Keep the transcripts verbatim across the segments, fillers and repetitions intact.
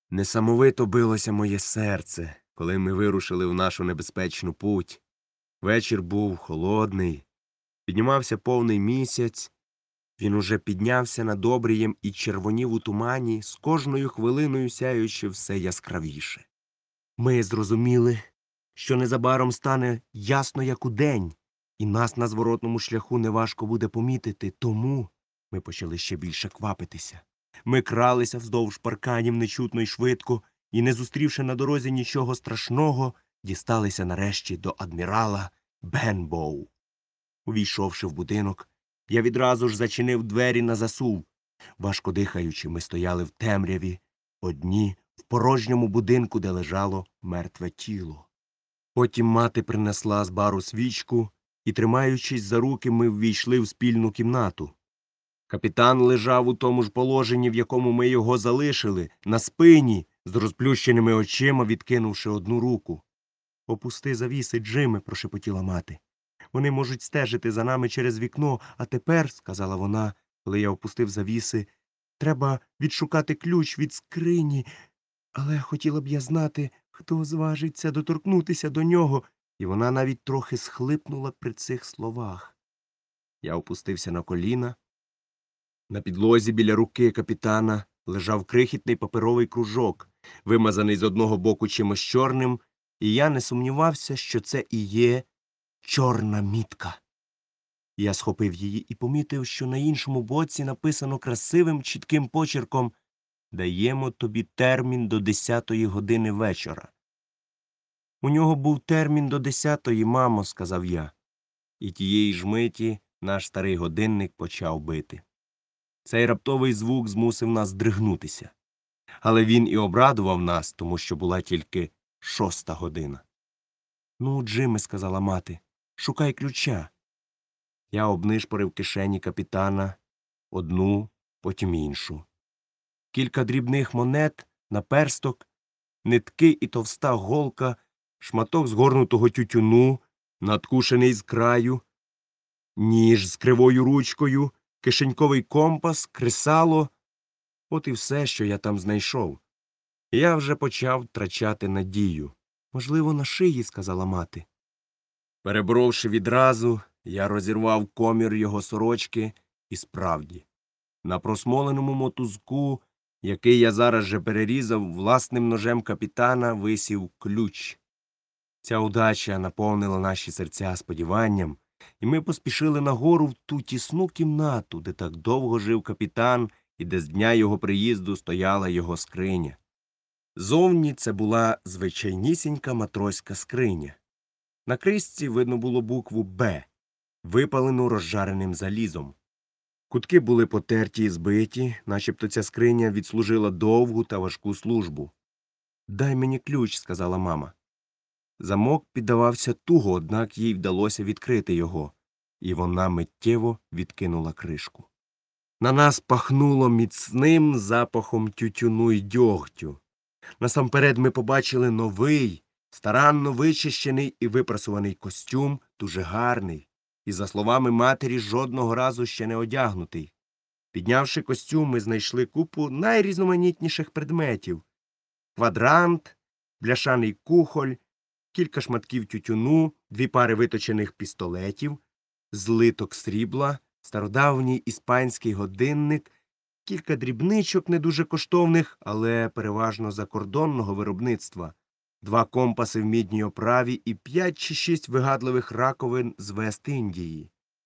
Несамовито билося моє серце, коли ми вирушили в нашу небезпечну путь. Вечір був холодний, піднімався повний місяць. Він уже піднявся над обрієм і червонів у тумані, з кожною хвилиною сяючи все яскравіше. Ми зрозуміли, що незабаром стане ясно, як удень, і нас на зворотному шляху неважко буде помітити, тому ми почали ще більше квапитися. Ми кралися вздовж парканів нечутно й швидко, і, не зустрівши на дорозі нічого страшного, дісталися нарешті до адмірала Бенбоу. Увійшовши в будинок, я відразу ж зачинив двері на засув. Важко дихаючи, ми стояли в темряві, одні в порожньому будинку, де лежало мертве тіло. Потім мати принесла з бару свічку, і, тримаючись за руки, ми ввійшли в спільну кімнату. Капітан лежав у тому ж положенні, в якому ми його залишили, на спині, з розплющеними очима, відкинувши одну руку. «Опусти завіси, Джиме», – прошепотіла мати. «Вони можуть стежити за нами через вікно, а тепер», – сказала вона, коли я опустив завіси, – «треба відшукати ключ від скрині, але хотіла б я знати, хто зважиться доторкнутися до нього». І вона навіть трохи схлипнула при цих словах. Я опустився на коліна. На підлозі біля руки капітана лежав крихітний паперовий кружок, вимазаний з одного боку чимось чорним, і я не сумнівався, що це і є чорна мітка. Я схопив її і помітив, що на іншому боці написано красивим чітким почерком «Даємо тобі термін до десятої години вечора». «У нього був термін до десятої, мамо», – сказав я. І тієї ж миті наш старий годинник почав бити. Цей раптовий звук змусив нас здригнутися. Але він і обрадував нас, тому що була тільки шоста година. «Ну, Джиме», – сказала мати, – «шукай ключа». Я обнишпорив кишені капітана, одну, потім іншу. Кілька дрібних монет, наперсток, нитки і товста голка, шматок згорнутого тютюну, надкушений з краю, ніж з кривою ручкою, кишеньковий компас, кресало – от і все, що я там знайшов. Я вже почав втрачати надію. «Можливо, на шиї», – сказала мати. Переборовши відразу, я розірвав комір його сорочки, і справді, на просмоленому мотузку, який я зараз же перерізав власним ножем капітана, висів ключ. Ця удача наповнила наші серця сподіванням, і ми поспішили нагору в ту тісну кімнату, де так довго жив капітан і де з дня його приїзду стояла його скриня. Зовні це була звичайнісінька матроська скриня. На кришці видно було букву «Б», випалену розжареним залізом. Кутки були потерті і збиті, начебто ця скриня відслужила довгу та важку службу. «Дай мені ключ», – сказала мама. Замок піддавався туго, однак їй вдалося відкрити його, і вона миттєво відкинула кришку. На нас пахнуло міцним запахом тютюну й дьогтю. Насамперед ми побачили новий, старанно вичищений і випрасуваний костюм, дуже гарний, і, за словами матері, жодного разу ще не одягнутий. Піднявши костюм, ми знайшли купу найрізноманітніших предметів – квадрант, бляшаний кухоль, кілька шматків тютюну, дві пари виточених пістолетів, злиток срібла, стародавній іспанський годинник, кілька дрібничок не дуже коштовних, але переважно закордонного виробництва, два компаси в мідній оправі і п'ять чи шість вигадливих раковин з Вест-Індії.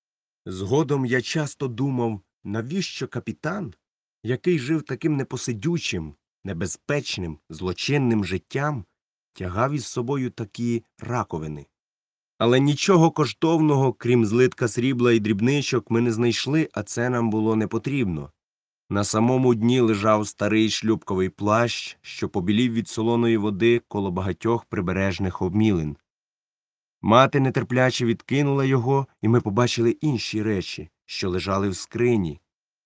Згодом я часто думав, навіщо капітан, який жив таким непосидючим, небезпечним, злочинним життям, тягав із собою такі раковини. Але нічого коштовного, крім злитка срібла і дрібничок, ми не знайшли, а це нам було не потрібно. На самому дні лежав старий шлюпковий плащ, що побілів від солоної води коло багатьох прибережних обмілин. Мати нетерпляче відкинула його, і ми побачили інші речі, що лежали в скрині.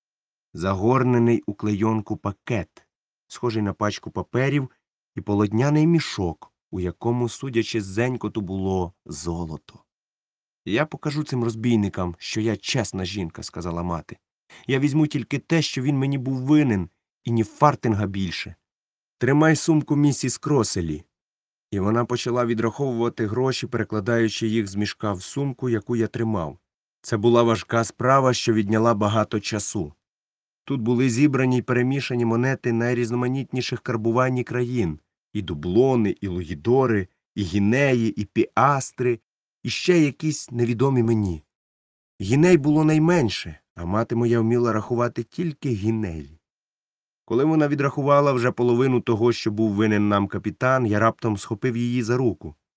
Загорнений у клейонку пакет, схожий на пачку паперів, і полотняний мішок, у якому, судячи з дзенькоту, було золото. «Я покажу цим розбійникам, що я чесна жінка», – сказала мати. «Я візьму тільки те, що він мені був винен, і ні фартинга більше». Тримай сумку місіс Кроселі. І вона почала відраховувати гроші, перекладаючи їх з мішка в сумку, яку я тримав. Це була важка справа, що відняла багато часу. Тут були зібрані й перемішані монети найрізноманітніших карбувань країн. І дублони, і луїдори, і гінеї, і піастри, і ще якісь невідомі мені. Гіней було найменше, а мати моя вміла рахувати тільки гінеї. Коли вона відрахувала вже половину того, що був винен нам капітан, я раптом схопив її за руку.